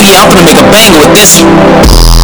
Yeah, I'm gonna make a banger with this.